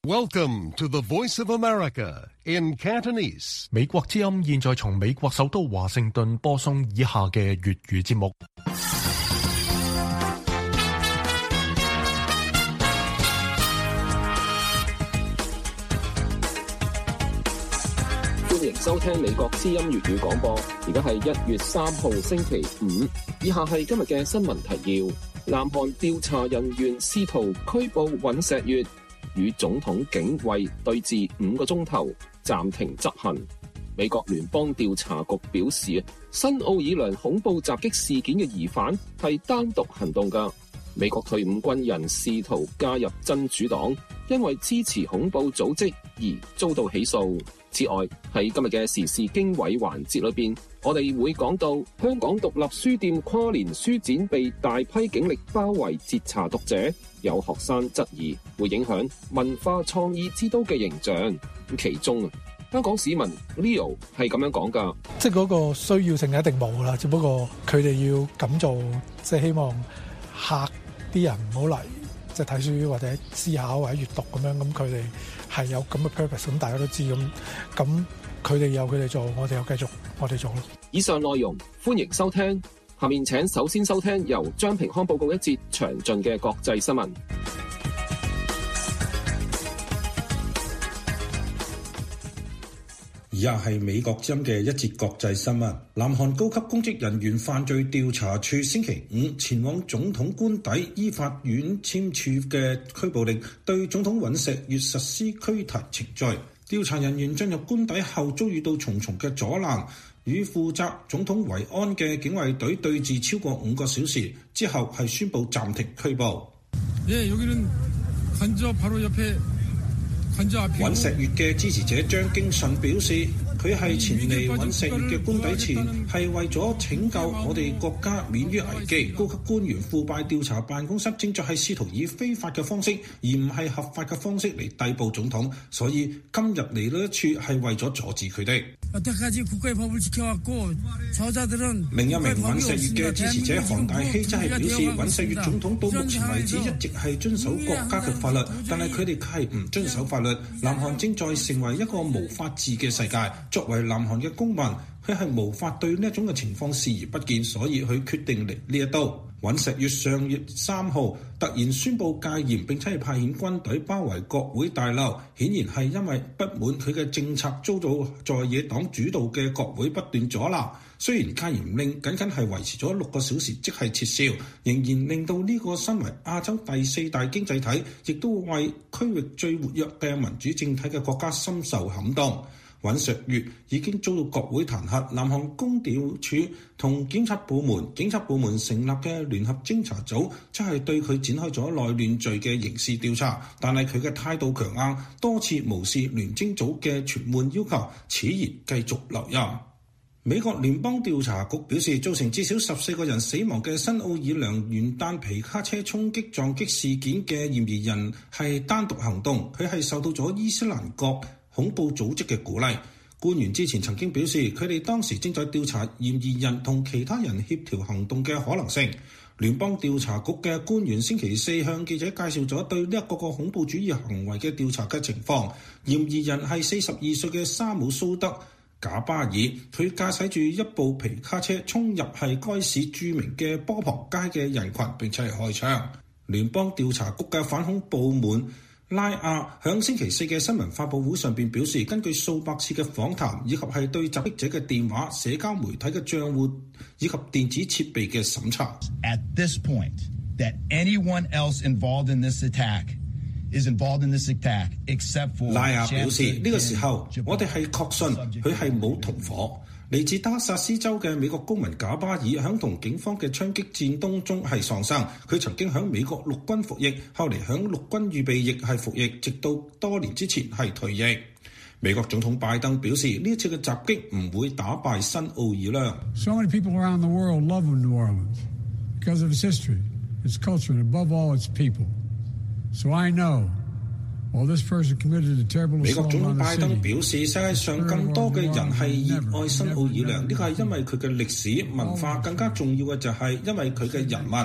Welcome to the Voice of America in Cantonese. 美國之音現在從美國首都華盛頓播送以下嘅粵語節目。 歡迎收聽美國之音粵語廣播。而家係1月3號星期五，以下係今日嘅新聞提要。南韓調查人員試圖拘捕尹錫悅，與總統警衛對峙5個鐘頭，暫停執行。美國聯邦調查局表示，新奧爾良恐怖襲擊事件嘅疑犯係單獨行動㗎。美國退伍軍人試圖加入真主黨，因為支持恐怖組織而遭到起訴。此外，喺今日嘅時事經緯環節裏邊，我哋會講到香港獨立書店跨年書展被大批警力包圍截查讀者，有學生質疑會影響文化創意之都嘅形象。其中香港市民 Leo 係咁樣講㗎， 即係嗰個需要性一定冇啦，只不過佢哋要咁做，即係希望嚇啲人唔好嚟，即係睇書或者思考或者閱讀咁樣。咁佢哋係有咁嘅 purpose， 咁大家都知咁佢哋有佢哋做，我哋又繼續我哋做咯。 以上內容歡迎收聽，下面請首先收聽由張平康報告一節詳盡嘅國際新聞。 以下係美國之音嘅一節國際新聞。南韓高級公職人員犯罪調查處星期五前往總統官邸依法院簽署嘅拘捕令，對總統尹錫悅實施拘提程序。調查人員進入官邸後遭遇到重重嘅阻攔，與負責總統維安嘅警衛隊對峙超過5個小時，之後係宣布暫停拘捕。尹錫悅嘅支持者張京順表示，佢係前嚟尹錫悅嘅官邸前係為咗拯救我哋國家免於危機。高級官員腐敗調查辦公室正在係試圖以非法嘅方式而唔係合法嘅方式嚟逮捕總統，所以今日嚟呢一處係為咗阻止佢哋。另一名尹錫悅嘅支持者韓大希則係表示，尹錫悅總統到目前為止一直係遵守國家嘅法律，但係佢哋係唔遵守法律。南韓正在成為一個無法治嘅世界。作為南韓嘅公民，佢係無法對呢一種嘅情況視而不見，所以佢決定嚟呢一度。尹錫悅上月3號突然宣布戒嚴，並且係派遣軍隊包圍國會大樓，顯然係因為不滿佢嘅政策遭到在野黨主導嘅國會不斷阻撓。雖然戒嚴令僅僅係維持咗6個小時即係撤銷，仍然令到呢個身為亞洲第4大經濟體，亦都為區域最活躍嘅民主政體嘅國家深受感動。尹錫悅已經遭到國會彈劾，南韓公調處同警察部門成立嘅聯合偵查組，即係對佢展開咗內亂罪嘅刑事調查，但係佢嘅態度強硬，多次無視聯偵組嘅傳喚要求，此言繼續留任。美國聯邦調查局表示，造成至少14個人死亡嘅新奧爾良元旦皮卡車衝擊撞擊事件嘅嫌疑人係單獨行動，佢係受到咗伊斯蘭國恐怖組織嘅鼓勵。官員之前曾經表示，佢哋當時正在調查嫌疑人同其他人協調行動嘅可能性。聯邦調查局嘅官員星期4向記者介紹咗對呢一個恐怖主義行為嘅調查嘅情況。嫌疑人係42歲嘅沙姆蘇德賈巴爾，佢駕駛住一部皮卡車衝入係該市著名嘅波旁街嘅人群，並且係開槍。聯邦調查局嘅反恐部門拉亞響星期4嘅新聞發佈會上邊表示，根據數百次嘅訪談以及係對襲擊者嘅電話、社交媒體嘅賬戶以及電子設備嘅審查。 At this point, that anyone else involved in this attack is involved in this attack, except for 拉亞表示，呢個時候我哋係確信佢係冇同伙。嚟自德克薩斯州嘅美國公民賈巴爾響同警方嘅槍擊戰當中係喪生。佢曾經響美國陸軍服役，後嚟響陸軍預備役係服役，直到多年之前係退役。美國總統拜登表示，呢一次嘅襲擊唔會打敗新奧爾良。 So many people around the world love New Orleans because of its history, its culture, and above all, its people. So I know美國總統拜登表示，世界上更多嘅人係熱愛新奧爾良，呢個係因為佢嘅歷史文化，更加重要嘅就係因為佢嘅人民。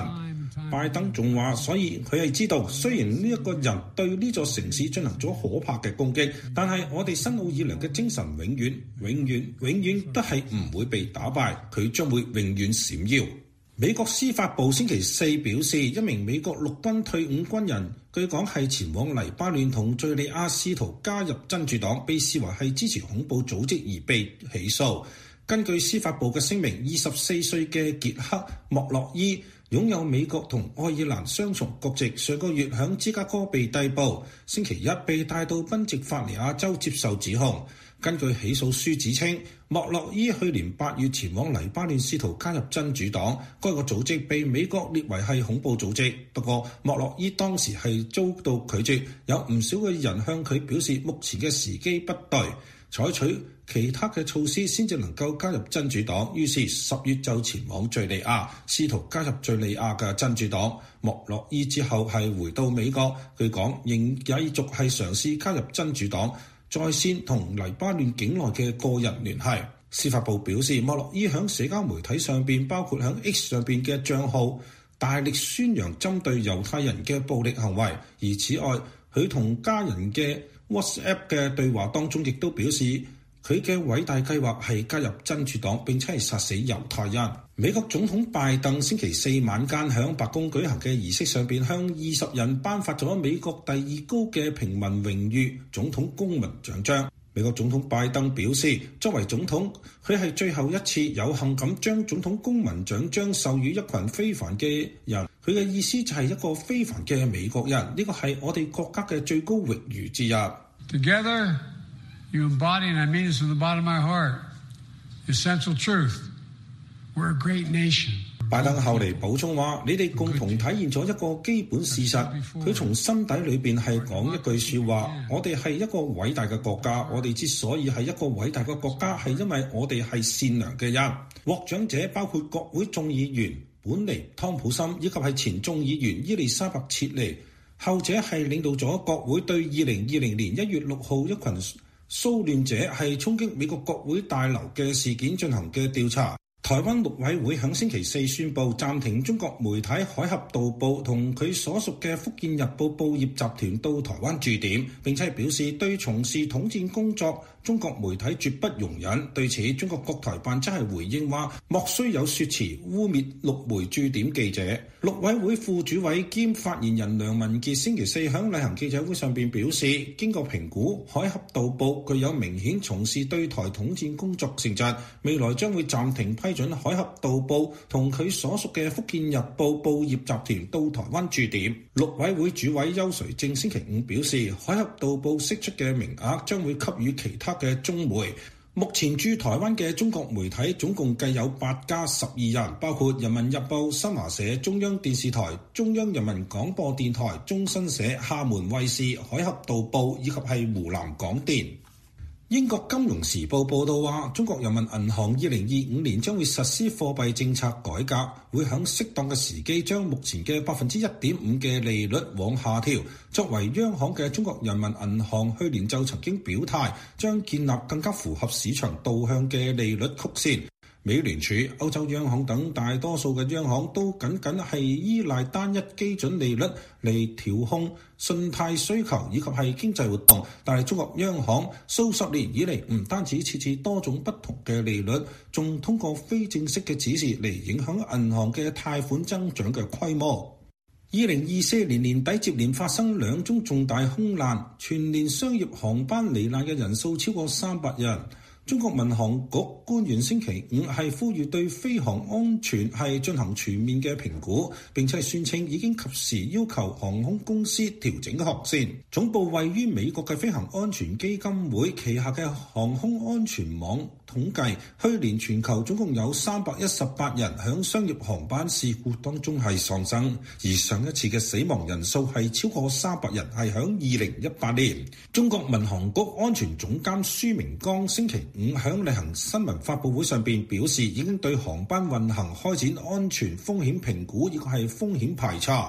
拜登仲話，所以佢係知道，雖然呢一個人對呢座城市進行咗可怕嘅攻擊，但係我哋新奧爾良嘅精神永遠都係唔會被打敗，佢將會永遠閃耀。美國司法部星期四表示，一名美國陸軍退伍軍人據講係前往黎巴嫩同敘利亞試圖加入真主黨，被視為係支持恐怖組織而被起訴。根據司法部嘅聲明，24歲嘅傑克莫洛伊擁有美國同愛爾蘭雙重國籍，上個月響芝加哥被逮捕，星期一被帶到賓夕法尼亞州接受指控。根據起訴書指稱，莫洛伊去年8月前往黎巴嫩試圖加入真主黨，該個組織被美國列為係恐怖組織。不過莫洛伊當時係遭到拒絕，有唔少嘅人向佢表示目前嘅時機不對，採取其他嘅措施先至能夠加入真主黨，於是10月就前往敘利亞試圖加入敘利亞嘅真主黨。莫洛伊之後係回到美國，據講仍繼續係嘗試加入真主黨，在線同黎巴嫩境內嘅個人聯繫。司法部表示，莫洛伊喺社交媒體上邊，包括喺 X 上邊嘅帳號，大力宣揚針對猶太人嘅暴力行為。而此外，佢同家人嘅 WhatsApp 嘅對話當中，亦都表示佢嘅偉大計劃係加入真主黨，並且係殺死猶太人。美國總統拜登星期四晚間喺白宮舉行嘅儀式上邊，向20人頒發咗美國第2高嘅平民榮譽總統公民獎章。美國總統拜登表示，作為總統，佢係最後一次有幸咁將總統公民獎章授予一群非凡嘅人。佢嘅意思就係一個非凡嘅美國人，呢個係我哋國家嘅最高榮譽之一。 Together, you embody, and I mean this from the bottom of my heart, the essential truth. We're a great nation. 拜登後嚟補充話，你哋共同體現咗一個基本事實。佢從心底裏邊係講一句説話，我哋係一個偉大嘅國家。我哋之所以係一個偉大嘅國家，係因為我哋係善良嘅人。獲獎者包括國會眾議員本尼湯普森以及係前眾議員伊麗莎白切尼，後者係領導咗國會對2020年1月6號一群騷亂者係衝擊美國國會大樓嘅事件進行嘅調查。台灣陸委會喺星期四宣布暫停中國媒體海峽導報同佢所屬嘅福建日報報業集團到台灣駐點，並且表示對從事統戰工作中國媒體絕不容忍。對此，中國國台辦則係回應話，莫須有說辭污衊陸媒駐點記者。陸委會副主委兼發言人梁文傑星期四喺例行記者會上邊表示，經過評估，海峽導報具有明顯從事對台統戰工作性質，未來將會暫停批准海峽導報同佢所屬嘅福建日報報業集團到台灣駐點。陸委會主委邱垂正星期五表示，海峽導報釋出嘅名額將會給予其他嘅中媒。目前駐台灣嘅中國媒體總共計有8家12人，包括人民日報、新華社、中央電視台、中央人民廣播電台、中新社、廈門衛視、海峽導報以及係湖南廣電。英國金融時報報道話，中國人民銀行2025年將會實施貨幣政策改革，會喺適當嘅時機將目前嘅1.5% 嘅利率往下調。作為央行嘅中國人民銀行去年就曾經表態，將建立更加符合市場導向嘅利率曲線。美聯儲、歐洲央行等大多數嘅央行都僅係依賴單一基準利率嚟調控信貸需求以及係經濟活動，但係中國央行數十年以嚟唔單止設置多種不同嘅利率，仲通過非正式嘅指示嚟影響銀行嘅貸款增長嘅規模。2024年年底接連發生2宗重大空難，全年商業航班罹難嘅人數超過300人。中國民航局官員星期五係呼籲對飛航安全係進行全面嘅評估，並且宣稱已經及時要求航空公司調整航線。總部位於美國嘅飛行安全基金會旗下嘅航空安全網統計，去年全球總共有318人響商業航班事故當中係喪生，而上一次嘅死亡人數係超過300人，係響2018年。中國民航局安全總監舒明剛星期五響例行新聞發佈會上邊表示，已經對航班運行開展安全風險評估，亦係風險排查。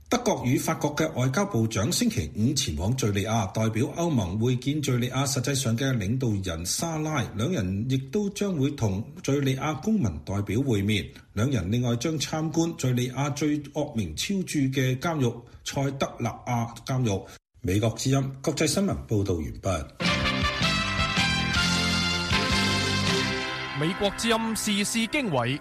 德國與法國嘅外交部長星期五前往敘利亞，代表歐盟會見敘利亞實際上嘅領導人沙拉，兩人亦都將會同敘利亞公民代表會面。兩人另外將參觀敘利亞最惡名昭著嘅監獄塞德納亞監獄。美國之音國際新聞報道完畢。 美國之音時事經緯。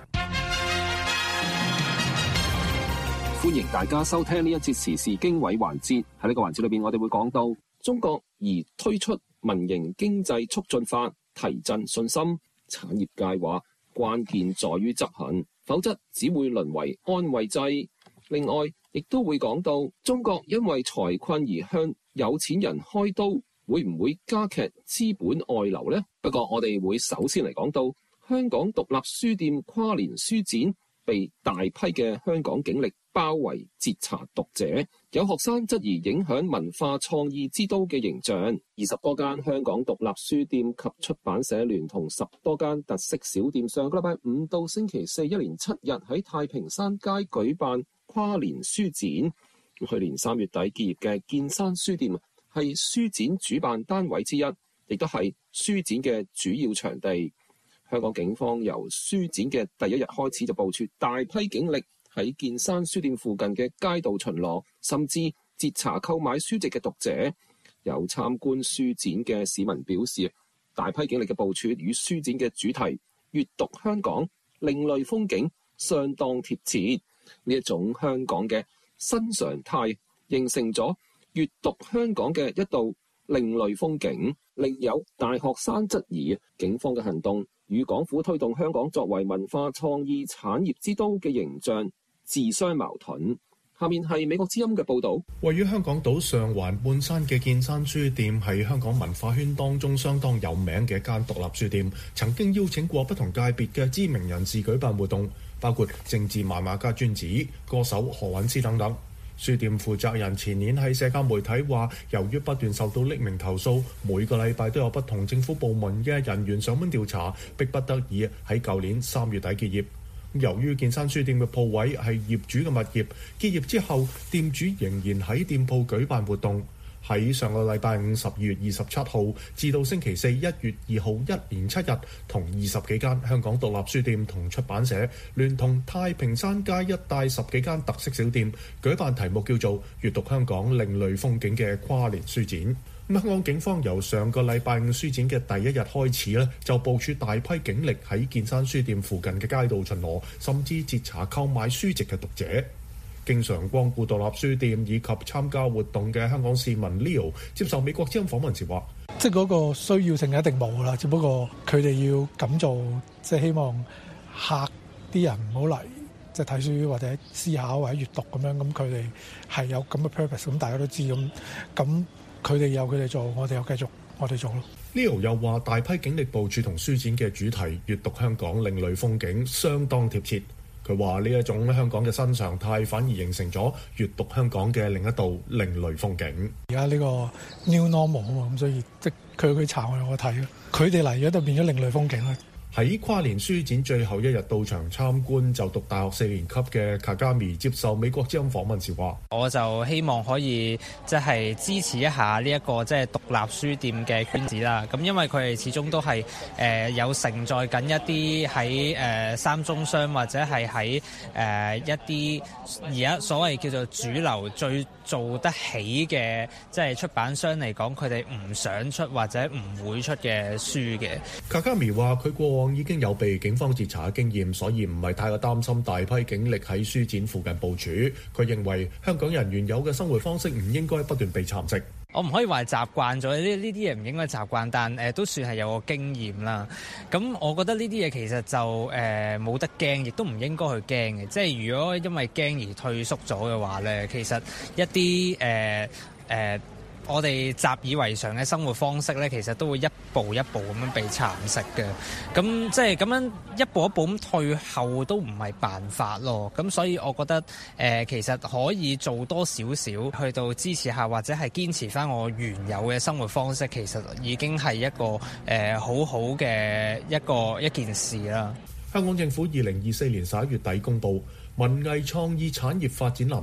歡迎大家收聽呢一節時事經緯環節。喺呢個環節裏邊，我哋會講到中國擬推出民營經濟促進法，提振信心。產業界話關鍵在於執行，否則只會淪為安慰劑。另外，亦都會講到中國因為財困而向有錢人開刀，會唔會加劇資本外流呢？不過我哋會首先嚟講到香港獨立書店跨年書展被大批嘅香港警力包圍截查讀者，有學生質疑影響文化創意之都嘅形象。20多間香港獨立書店及出版社聯同10多間特色小店，上個禮拜5到星期4一連7日喺太平山街舉辦跨年書展。去年3月底結業嘅建山書店係書展主辦單位之一，亦都係書展嘅主要場地。香港警方由書展嘅第一日開始就部署大批警力喺建山書店附近嘅街道巡邏，甚至截查購買書籍嘅讀者。有參觀書展嘅市民表示，大批警力嘅部署與書展嘅主題閱讀香港另類風景相當貼切。呢一種香港嘅新常態形成咗閱讀香港嘅一道另類風景。另有大學生質疑警方嘅行動與港府推動香港作為文化創意產業之都嘅形象自相矛盾。下面係美國之音嘅報導。 位於香港島上環半山嘅建山書店係香港文化圈當中相當有名嘅一間獨立書店，曾經邀請過不同界別嘅知名人士舉辦活動，包括政治漫畫家尊子、歌手何韻詩等等。書店負責人前年喺社交媒體話，由於不斷受到匿名投訴，每個禮拜都有不同政府部門嘅人員上門調查，迫不得已喺舊年3月底結業。由於建山書店嘅鋪位係業主嘅物業，結業之後店主仍然喺店鋪舉辦活動。喺上個禮拜5 12月27號至到星期4 1月2號一連7日，同20幾間香港獨立書店同出版社聯同太平山街一帶10幾間特色小店舉辦題目叫做閱讀香港另類風景嘅跨年書展。香港警方由上個禮拜5書展嘅第一日開始就部署大批警力喺建山書店附近嘅街道巡邏，甚至截查購買書籍嘅讀者。經常光顧獨立書店以及參加活動嘅香港市民 Leo 接受美國之音訪問時話， 即係嗰個需要性一定冇啦，只不過佢哋要咁做，即係希望嚇啲人唔好嚟，即係睇書或者思考或者閱讀咁樣。咁佢哋係有咁嘅 purpose，咁大家都知咁佢哋有佢哋做，我哋又繼續我哋做咯。 Leo 又話，大批警力部署同書展嘅主題閱讀香港另類風景相當貼切。佢話呢一種香港嘅新常態反而形成咗閱讀香港嘅另一道另類風景。 而家呢個 new normal 啊嘛，咁所以即係佢查我睇咯，佢哋嚟咗就變咗另類風景啦。 喺跨年書展最後一日到場參觀就讀大學4年級嘅卡加米接受美國之音訪問時話， 我就希望可以即係支持一下呢一個即係獨立書店嘅圈子啦。咁因為佢哋始終都係有承載緊一啲喺三中商或者係喺一啲而家所謂叫做主流最做得起嘅即係出版商嚟講，佢哋唔想出或者唔會出嘅書嘅。 卡加米話佢過往已經有被警方截查嘅經驗，所以唔係太過擔心大批警力喺書展附近部署。佢認為香港人原有嘅生活方式唔應該不斷被蠶食。 我唔可以話習慣咗呢啲嘢唔應該習慣，但都算係有個經驗啦。咁我覺得呢啲嘢其實就冇得驚，亦都唔應該去驚嘅。即係如果因為驚而退縮咗嘅話咧，其實一啲我哋習以為常嘅生活方式咧，其實都會一步一步咁樣被蠶食嘅。咁即係咁樣一步一步咁退後都唔係辦法咯。咁所以我覺得其實可以做多少少去到支持下，或者係堅持翻我原有嘅生活方式，其實已經係一個好好嘅一件事啦。 香港政府2024年11月底公布文藝創意產業發展藍圖。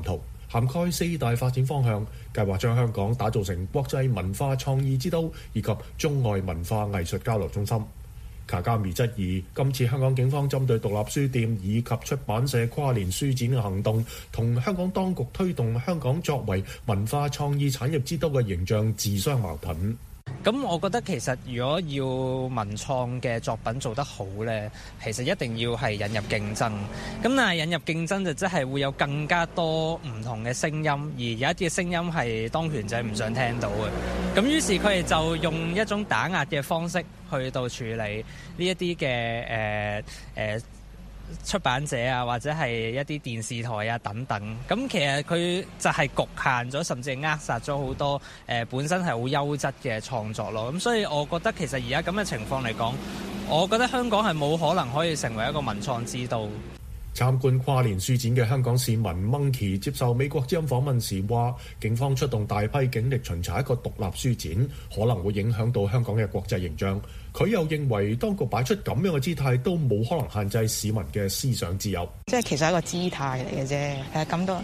涵蓋4大發展方向，計劃將香港打造成國際文化創意之都以及中外文化藝術交流中心。卡加米質疑今次香港警方針對獨立書店以及出版社跨年書展嘅行動，同香港當局推動香港作為文化創意產業之都嘅形象自相矛盾。 咁我覺得其實如果要文創嘅作品做得好呢，其實一定要係引入競爭。咁但係引入競爭就即係會有更加多唔同嘅聲音，而有一啲嘅聲音係當權者唔想聽到嘅。咁於是佢哋就用一種打壓嘅方式去到處理呢一啲嘅出版社啊，或者係一啲電視台啊等等，咁其實佢就係局限咗，甚至係扼殺咗好多本身係好優質嘅創作咯。咁所以我覺得其實而家咁嘅情況嚟講，我覺得香港係冇可能可以成為一個文創之都。 參觀跨年書展嘅香港市民 Monkey 接受美國之音訪問時話，警方出動大批警力巡查一個獨立書展，可能會影響到香港嘅國際形象。佢又認為當局擺出咁樣嘅姿態都冇可能限制市民嘅思想自由。 即係其實係一個姿態嚟嘅啫。咁多呢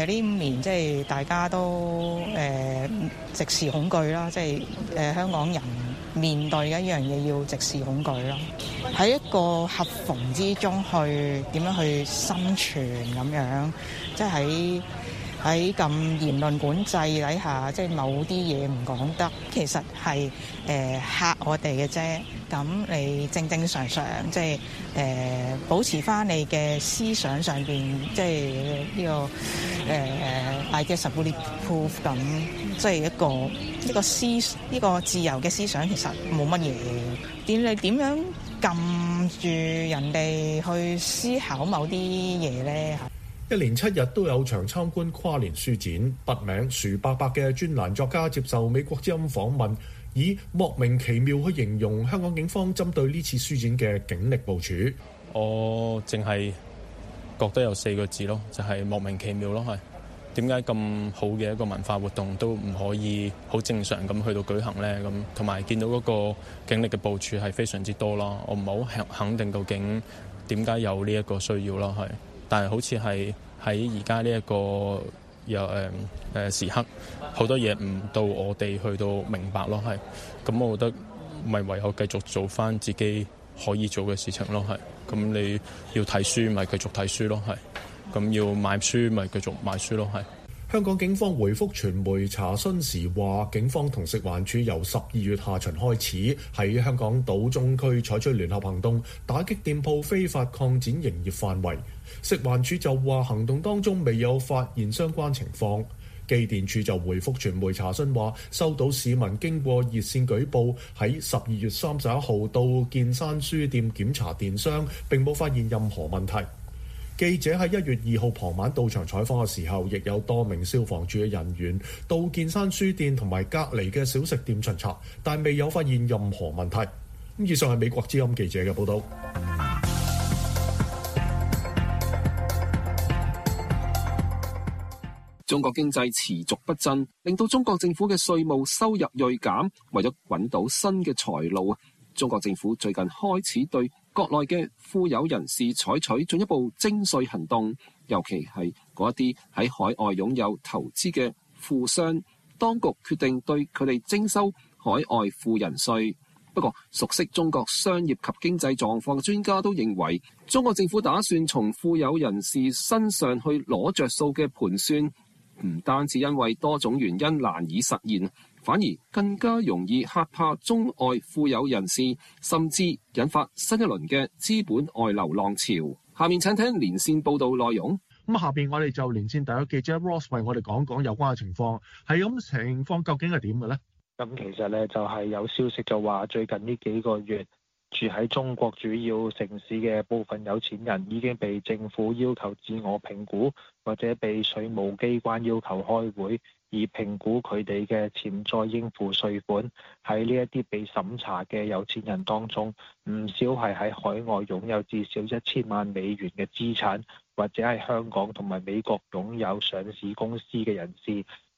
5年即係大家都直視恐懼啦，即係香港人面對嘅一樣嘢要直視恐懼啦。喺一個合縫之中去點樣去生存咁樣，即係喺咁言論管制底下，即係某啲嘢唔講得，其實係嚇我哋嘅啫。咁你正正常常即係保持翻你嘅思想上邊，即係呢個idea bulletproof 咁，即係一個自由嘅思想，其實冇乜嘢。你點樣撳住人哋去思考某啲嘢咧？ 一連7日都有場參觀跨年書展，筆名薯伯伯嘅專欄作家接受美國之音訪問，以莫名其妙去形容香港警方針對呢次書展嘅警力部署。 我淨係覺得有4個字咯，就係莫名其妙咯。係點解咁好嘅一個文化活動都唔可以好正常咁去到舉行呢？咁同埋見到嗰個警力嘅部署係非常之多啦，我唔係好肯定究竟點解有呢一個需要啦。係。但係好似係喺而家呢一個時刻，好多嘢唔到我哋去到明白咯，係。咁我覺得咪唯有繼續做翻自己可以做嘅事情咯，係。咁你要睇書咪繼續睇書咯，係。咁要買書咪繼續買書咯，係。 香港警方回覆傳媒查詢時話，警方同食環署由12月下旬開始喺香港島中區採取聯合行動，打擊店鋪非法擴展營業範圍。食環署就話行動當中未有發現相關情況。機電署就回覆傳媒查詢話，收到市民經過熱線舉報，喺12月31號到建山書店檢查電箱，並冇發現任何問題。記者喺1月2號傍晚到場採訪嘅時候，亦有多名消防處嘅人員到建山書店同埋隔離嘅小食店巡查，但未有發現任何問題。以上係美國之音記者嘅報道。 中國經濟持續不振，令到中國政府嘅稅務收入銳減。為咗揾到新嘅財路，中國政府最近開始對國內嘅富有人士採取進一步徵稅行動，尤其係嗰一啲喺海外擁有投資嘅富商，當局決定對佢哋徵收海外富人稅。不過，熟悉中國商業及經濟狀況嘅專家都認為，中國政府打算從富有人士身上去攞着數嘅盤算，唔單止因為多種原因難以實現，反而更加容易嚇怕中外富有人士，甚至引發新一輪嘅資本外流浪潮。下面請聽連線報道內容。 咁下邊我哋就連線第一記者 Ross 為我哋講講有關嘅情況。係咁情況究竟係點嘅呢？ 咁其實咧就係有消息就話，最近呢幾個月住喺中國主要城市嘅部分有錢人已經被政府要求自我評估，或者被稅務機關要求開會，以評估佢哋嘅潛在應付稅款。喺呢一啲被審查嘅有錢人當中，唔少係喺海外擁有至少1000萬美元嘅資產，或者係香港同埋美國擁有上市公司嘅人士。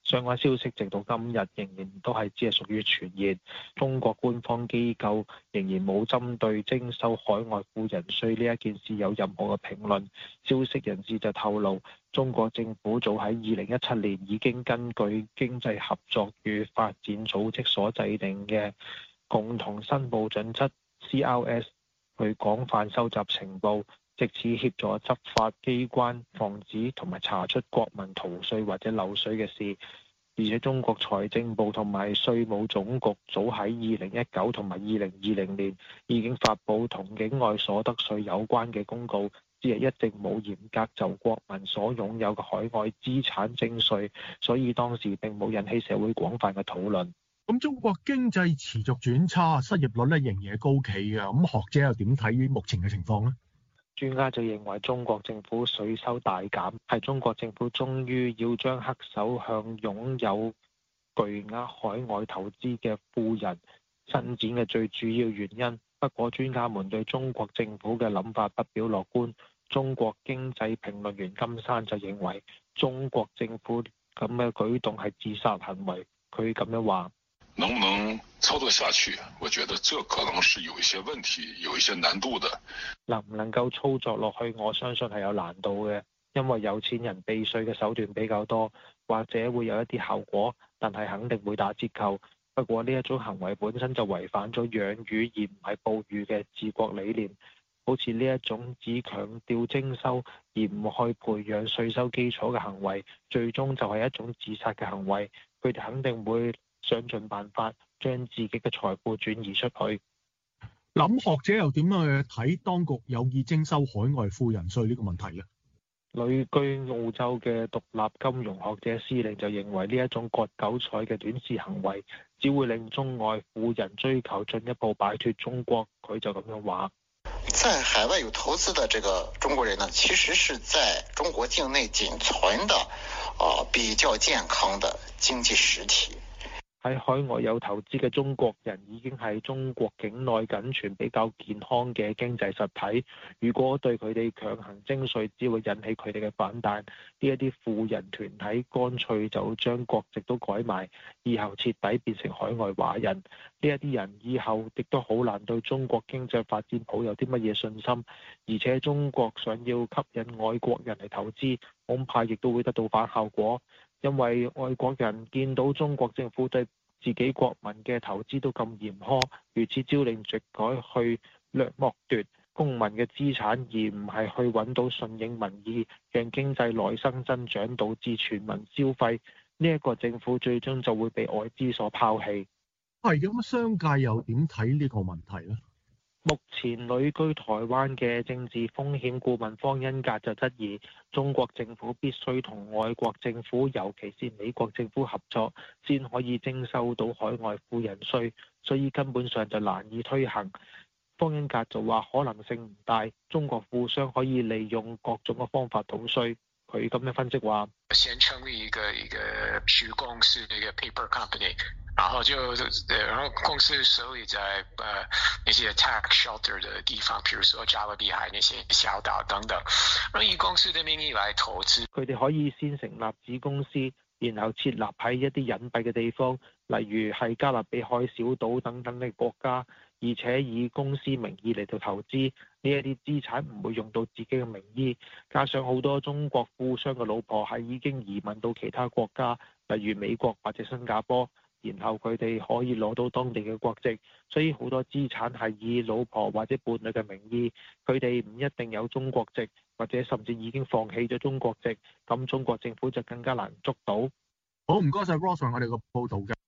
相關消息直到今日仍然都係只係屬於傳言，中國官方機構仍然冇針對徵收海外富人稅呢一件事有任何嘅評論。消息人士就透露，中國政府早喺2017年已經根據經濟合作與發展組織所制定嘅共同申報準則 CRS 去廣泛收集情報，藉此協助執法機關防止同埋查出國民逃稅或者漏稅嘅事。而且中國財政部同埋稅務總局早喺2019同埋2020年已經發布同境外所得稅有關嘅公告，只係一直冇嚴格就國民所擁有嘅海外資產徵稅，所以當時並冇引起社會廣泛嘅討論。 咁中國經濟持續轉差，失業率咧仍然係高企嘅，咁學者又點睇於目前嘅情況呢？ 專家就認為中國政府稅收大減係中國政府終於要將黑手向擁有巨額海外投資嘅富人伸展嘅最主要原因。不過專家們對中國政府嘅諗法不表樂觀。中國經濟評論員金山就認為中國政府咁嘅舉動係自殺行為。佢咁樣話： 能不能操作下去？我覺得這可能是有一些問題，有一些難度的。 能唔能夠操作落去？我相信係有難度嘅，因為有錢人避稅嘅手段比較多，或者會有一啲效果，但係肯定會打折扣。不過呢一種行為本身就違反咗養魚而唔係捕魚嘅治國理念。好似呢一種只強調徵收而唔去培養稅收基礎嘅行為，最終就係一種自殺嘅行為。佢哋肯定會想盡辦法將自己嘅財富轉移出去。 諗學者又點樣去睇當局有意徵收海外富人稅呢個問題呢？ 旅居澳洲嘅獨立金融學者施令就認為呢一種割韭菜嘅短視行為，只會令中外富人追求進一步擺脫中國。佢就咁樣話： 在海外有投資的這個中國人呢，其實是在中國境內僅存的比較健康的經濟實體。 喺海外有投資嘅中國人已經係中國境內僅存比較健康嘅經濟實體。如果對佢哋強行徵稅，只會引起佢哋嘅反彈。呢一啲富人團體乾脆就將國籍都改埋，以後徹底變成海外華人。呢一啲人以後亦都好難對中國經濟發展抱有啲乜嘢信心。而且中國想要吸引外國人嚟投資，恐怕亦都會得到反效果。因為外國人見到中國政府對自己國民嘅投資都咁嚴苛，如此朝令夕改去掠奪公民嘅資產，而唔係去揾到順應民意，讓經濟內生增長，導致全民消費，呢一個政府最終就會被外資所拋棄。 係咁，商界又點睇呢個問題呢？ 目前旅居台灣嘅政治風險顧問方恩格就質疑，中國政府必須同外國政府，尤其是美國政府合作，先可以徵收到海外富人稅，所以根本上就難以推行。方恩格就話可能性唔大，中國富商可以利用各種嘅方法逃稅。佢咁樣分析話： 先成立一個虛公司的一個 paper company， 然後公司設立在那些 tax shelter 的地方，譬如說加勒比海那些小島等等，以公司的名義來投資。佢哋可以先成立子公司，然後設立喺一啲隱蔽嘅地方，例如係加勒比海小島等等嘅國家，而且以公司名義嚟到投資。呢一啲資產唔會用到自己嘅名義，加上好多中國富商嘅老婆係已經移民到其他國家，例如美國或者新加坡，然後佢哋可以攞到當地嘅國籍，所以好多資產係以老婆或者伴侶嘅名義，佢哋唔一定有中國籍，或者甚至已經放棄咗中國籍，咁中國政府就更加難捉到。 好，唔該晒 Ross 我哋個報導嘅。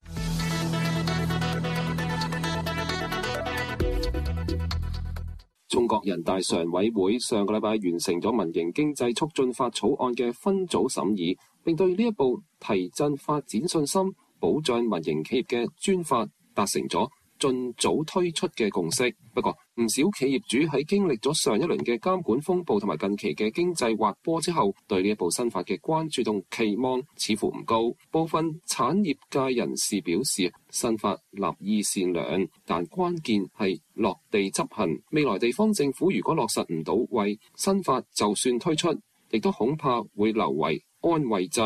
中國人大常委會上個禮拜完成咗民營經濟促進法草案嘅分組審議，並對呢一部提振發展信心、保障民營企業嘅專法達成咗盡早推出嘅共識。不過唔少企業主喺經歷咗上一輪嘅監管風暴同埋近期嘅經濟滑坡之後，對呢一部新法嘅關注同期望似乎唔高。部分產業界人士表示，新法立意善良，但關鍵係落地執行。未來地方政府如果落實唔到位，新法就算推出，亦都恐怕會留為安慰劑。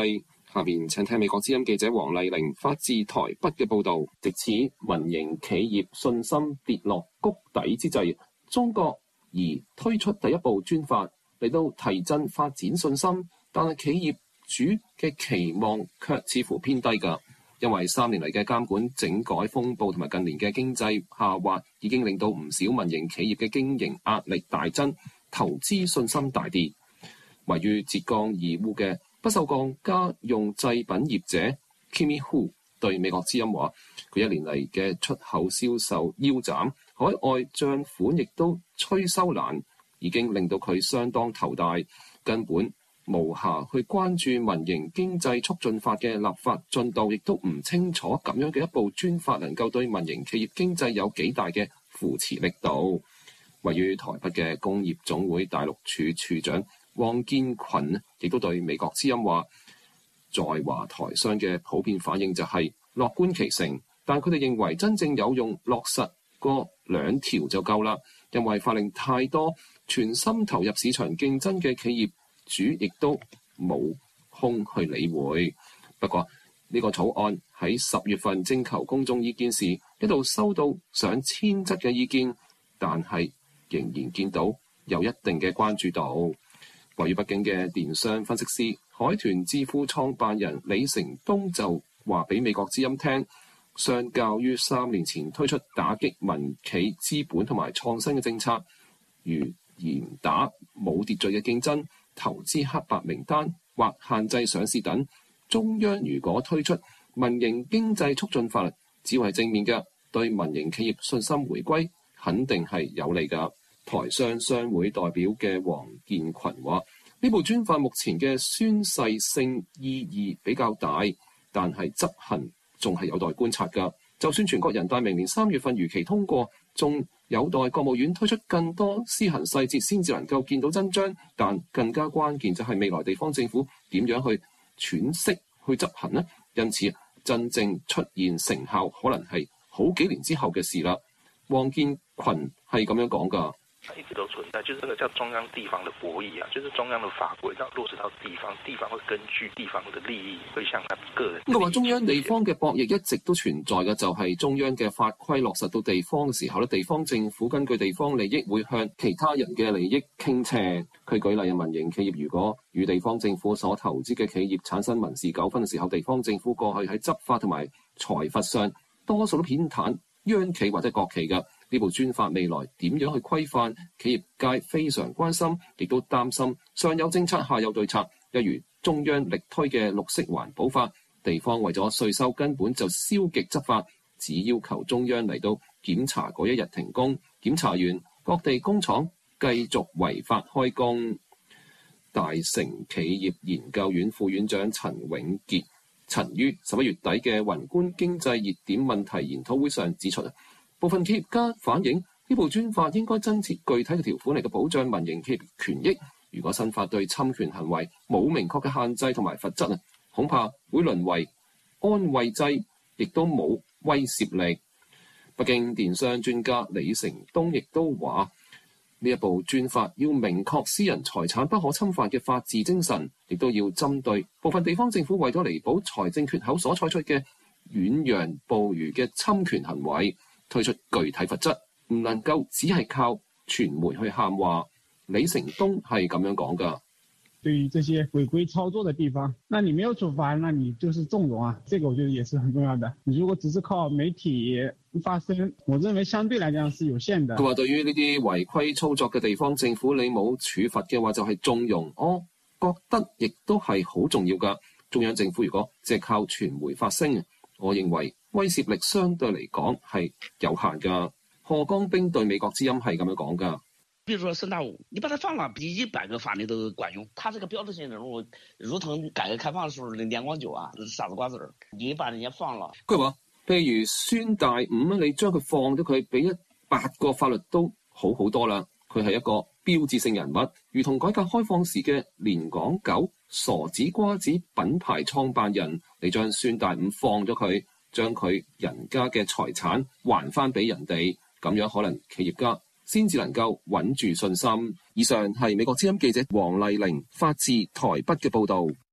下邊請聽美國之音記者黃麗玲發自台北嘅報導。藉此民營企業信心跌落谷底之際，中國而推出第一部專法嚟到提振發展信心，但係企業主嘅期望卻似乎偏低㗎。因為3年嚟嘅監管整改風暴同埋近年嘅經濟下滑，已經令到唔少民營企業嘅經營壓力大增，投資信心大跌。位於浙江義烏嘅不鏽鋼家用製品業者 Kimi Hu 對美國之音話：佢1年嚟嘅出口銷售腰斬，海外帳款亦都催收難，已經令到佢相當頭大，根本無暇去關注民營經濟促進法嘅立法進度，亦都唔清楚咁樣嘅一部專法能夠對民營企業經濟有幾大嘅扶持力度。位於台北嘅工業總會大陸處處長汪建群亦都對美國之音話，在華台商嘅普遍反應就係樂觀其成，但佢哋認為真正有用落實嗰2條就夠啦，因為法令太多，全心投入市場競爭嘅企業主亦都冇空去理會。不過呢個草案喺10月份徵求公眾意見時，一度收到上千則嘅意見，但係仍然見到有一定嘅關注度。位於北京嘅電商分析師海豚智庫創辦人李成東就話俾美國之音聽，相較於3年前推出打擊民企資本同埋創新嘅政策，如嚴打冇秩序嘅競爭、投資黑白名單或限制上市等，中央如果推出民營經濟促進法律，只會係正面嘅，對民營企業信心回歸肯定係有利㗎。台商商會代表嘅黃建群話：呢部專法目前嘅宣誓性意義比較大，但係執行仲係有待觀察㗎。就算全國人大明年3月份如期通過，仲有待國務院推出更多施行細節先至能夠見到真章。但更加關鍵就係未來地方政府點樣去詮釋去執行呢？因此真正出現成效可能係好幾年之後嘅事啦。黃建群係咁樣講㗎。 一直都存在，就是這個叫中央地方的博弈啊，就是中央的法規要落實到地方，地方會根據地方的利益，會向他個人。 咁話中央地方嘅博弈一直都存在嘅，就係中央嘅法規落實到地方嘅時候咧，地方政府根據地方利益會向其他人嘅利益傾斜。佢舉例，民營企業如果與地方政府所投資嘅企業產生民事糾紛嘅時候，地方政府過去喺執法同埋財罰上多數都偏袒央企或者國企嘅。呢部專法未來點樣去規範，企業界非常關心，亦都擔心上有政策下有對策。一如中央力推嘅綠色環保法，地方為咗稅收根本就消極執法，只要求中央嚟到檢查嗰一日停工，檢查完各地工廠繼續違法開工。大成企業研究院副院長陳永傑曾於11月底嘅宏觀經濟熱點問題研討會上指出，部分企業家反映呢部專法應該增設具體嘅條款嚟到保障民營企業權益。如果新法對侵權行為冇明確嘅限制同埋罰則，恐怕會淪為安慰劑，亦都冇威懾力。北京電商專家李成東亦都話，呢一部專法要明確私人財產不可侵犯嘅法治精神，亦都要針對部分地方政府為咗彌補財政缺口所採取嘅遠洋捕魚嘅侵權行為，推出具體罰則，唔能夠只係靠傳媒去喊話。李成東係咁樣講㗎。 對於這些違規操作的地方，那你沒有處罰，那你就是縱容啊，這個我覺得也是很重要的。你如果只是靠媒體發聲，我認為相對來講是有限的。 佢話對於呢啲違規操作嘅地方政府，你冇處罰嘅話就係縱容，我覺得亦都係好重要㗎。中央政府如果只係靠傳媒發聲，我認為威懾力相對嚟講係有限㗎。賀江兵對美國之音係咁樣講㗎。 比如說聖誕舞，你把它放了，比100個法律都管用。它這個標誌性人物，如同改革開放的時候的兩廣酒啊，傻子瓜子兒，你把人家放了。 佢話，譬如孫大午，你將佢放咗佢，比100個法律都好好多啦。佢係一個標誌性人物，如同改革開放時嘅連港九、傻子瓜子品牌創辦人，你將孫大午放咗佢，將佢人家嘅財產還翻俾人哋，咁樣可能企業家先至能夠穩住信心。以上係美國之音記者黃麗玲發自台北嘅報導。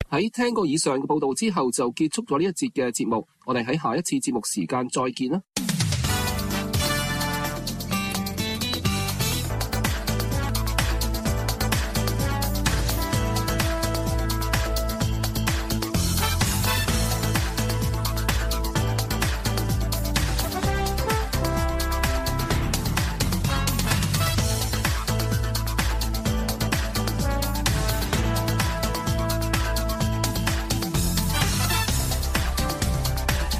喺聽過以上嘅報道之後，就結束咗呢一節嘅節目。我哋喺下一次節目時間再見啦。